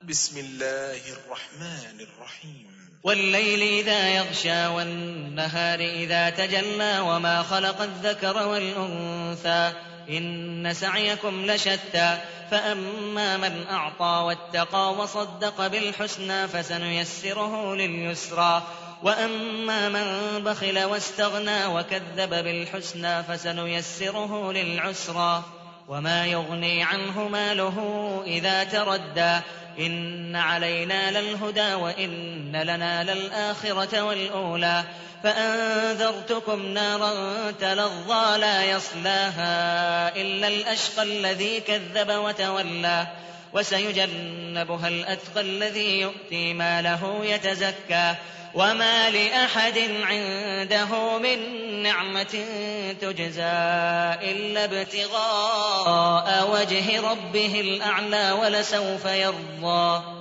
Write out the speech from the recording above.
بسم الله الرحمن الرحيم والليل إذا يغشى والنهار إذا تجلى وما خلق الذكر والأنثى إن سعيكم لشتى فأما من أعطى واتقى وصدق بالحسنى فسنيسره لليسرى وأما من بخل واستغنى وكذب بالحسنى فسنيسره للعسرى وما يغني عنه ماله إذا تردى إن علينا للهدى وإن لنا للآخرة والأولى فأنذرتكم نارا تلظى لا يصلاها إلا الأشقى الذي كذب وتولى وسيجنبها الأتقى الذي يؤتي ماله يتزكى وما لأحد عنده من نعمة تجزى إلا ابتغاء وجه ربه الأعلى ولسوف يرضى.